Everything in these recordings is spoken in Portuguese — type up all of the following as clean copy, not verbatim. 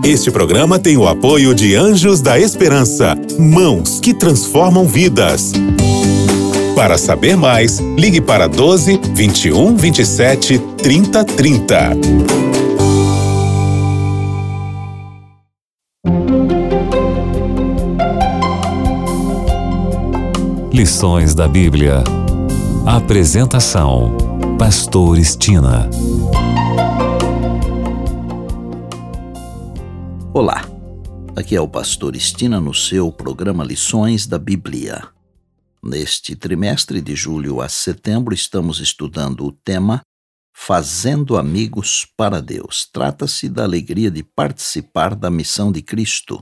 Este programa tem o apoio de Anjos da Esperança, mãos que transformam vidas. Para saber mais, ligue para 12 21 27 30 30. Lições da Bíblia. Apresentação: Pastor Estina. Olá, aqui é o Pastor Estina no seu programa Lições da Bíblia. Neste trimestre de julho a setembro estamos estudando o tema Fazendo Amigos para Deus. Trata-se da alegria de participar da missão de Cristo.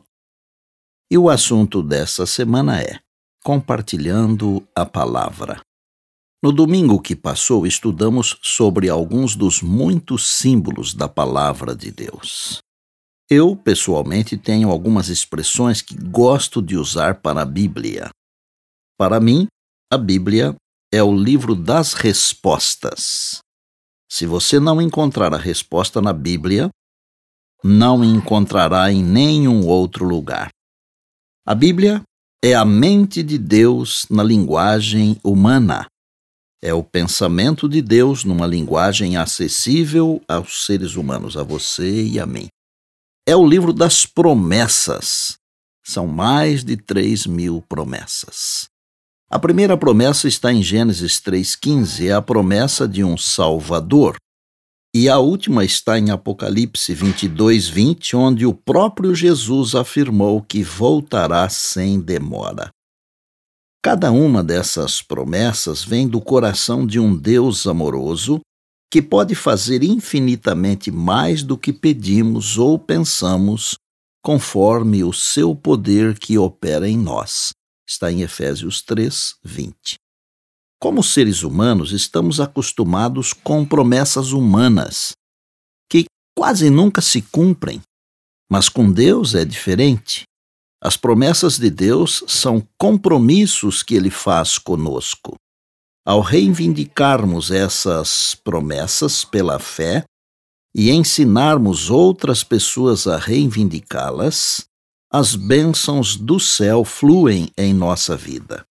E o assunto dessa semana é Compartilhando a Palavra. No domingo que passou, estudamos sobre alguns dos muitos símbolos da Palavra de Deus. Eu, pessoalmente, tenho algumas expressões que gosto de usar para a Bíblia. Para mim, a Bíblia é o livro das respostas. Se você não encontrar a resposta na Bíblia, não encontrará em nenhum outro lugar. A Bíblia é a mente de Deus na linguagem humana. É o pensamento de Deus numa linguagem acessível aos seres humanos, a você e a mim. É o livro das promessas. São mais de 3.000 promessas. A primeira promessa está em Gênesis 3,15, é a promessa de um Salvador. E a última está em Apocalipse 22:20, onde o próprio Jesus afirmou que voltará sem demora. Cada uma dessas promessas vem do coração de um Deus amoroso que pode fazer infinitamente mais do que pedimos ou pensamos, conforme o seu poder que opera em nós. Está em Efésios 3:20. Como seres humanos, estamos acostumados com promessas humanas, que quase nunca se cumprem. Mas com Deus é diferente. As promessas de Deus são compromissos que Ele faz conosco. Ao reivindicarmos essas promessas pela fé e ensinarmos outras pessoas a reivindicá-las, as bênçãos do céu fluem em nossa vida.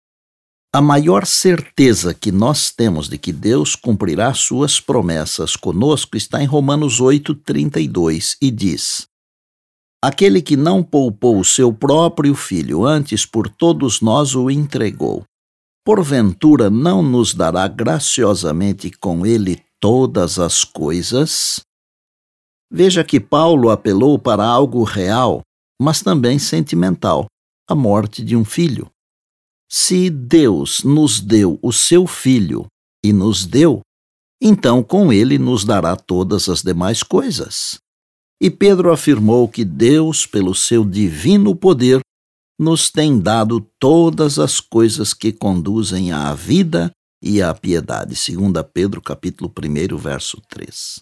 A maior certeza que nós temos de que Deus cumprirá suas promessas conosco está em Romanos 8:32 e diz: Aquele que não poupou o seu próprio filho, antes por todos nós o entregou, porventura não nos dará graciosamente com ele todas as coisas? Veja que Paulo apelou para algo real, mas também sentimental, a morte de um filho. Se Deus nos deu o seu filho e nos deu, então com ele nos dará todas as demais coisas. E Pedro afirmou que Deus, pelo seu divino poder, nos tem dado todas as coisas que conduzem à vida e à piedade. 2 Pedro, capítulo 1, verso 3.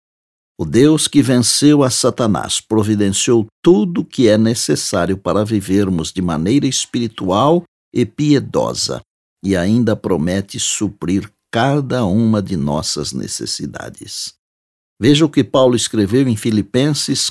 O Deus que venceu a Satanás providenciou tudo o que é necessário para vivermos de maneira espiritual e piedosa, e ainda promete suprir cada uma de nossas necessidades. Veja o que Paulo escreveu em Filipenses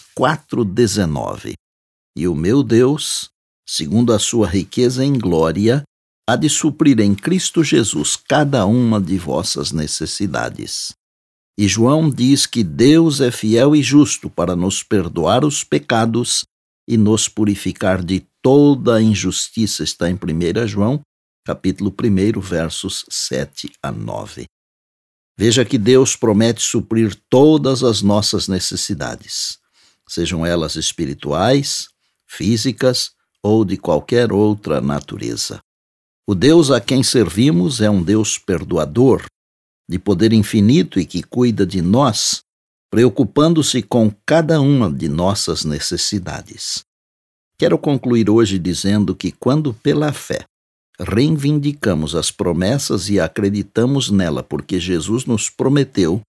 4:19. E o meu Deus, segundo a sua riqueza em glória, há de suprir em Cristo Jesus cada uma de vossas necessidades. E João diz que Deus é fiel e justo para nos perdoar os pecados e nos purificar de toda a injustiça. Está em 1 João, capítulo 1, versos 7 a 9. Veja que Deus promete suprir todas as nossas necessidades, sejam elas espirituais, físicas ou de qualquer outra natureza. O Deus a quem servimos é um Deus perdoador, de poder infinito e que cuida de nós, preocupando-se com cada uma de nossas necessidades. Quero concluir hoje dizendo que quando pela fé reivindicamos as promessas e acreditamos nela porque Jesus nos prometeu,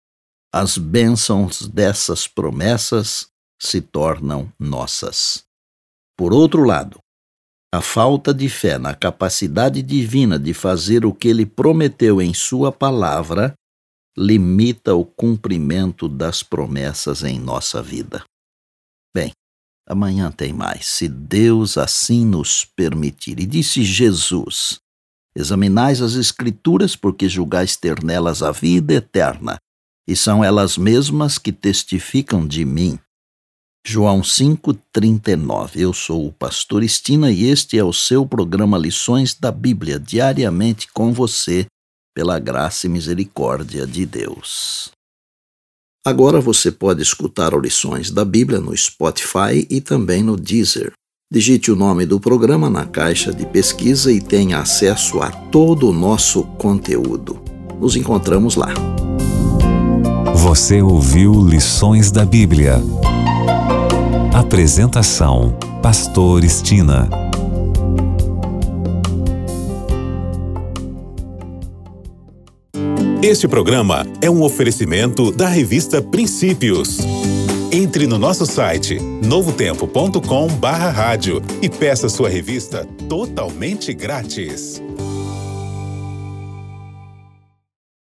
as bênçãos dessas promessas se tornam nossas. Por outro lado, a falta de fé na capacidade divina de fazer o que Ele prometeu em Sua palavra limita o cumprimento das promessas em nossa vida. Bem, amanhã tem mais, se Deus assim nos permitir. E disse Jesus: examinais as Escrituras, porque julgais ter nelas a vida eterna, e são elas mesmas que testificam de mim. João 5,39. Eu sou o pastor Estina e este é o seu programa Lições da Bíblia, diariamente com você, pela graça e misericórdia de Deus. Agora você pode escutar Lições da Bíblia no Spotify e também no Deezer. Digite o nome do programa na caixa de pesquisa e tenha acesso a todo o nosso conteúdo. Nos encontramos lá. Você ouviu Lições da Bíblia. Apresentação: Pastor Estina. Este programa é um oferecimento da revista Princípios. Entre no nosso site novotempo.com/rádio e peça sua revista totalmente grátis.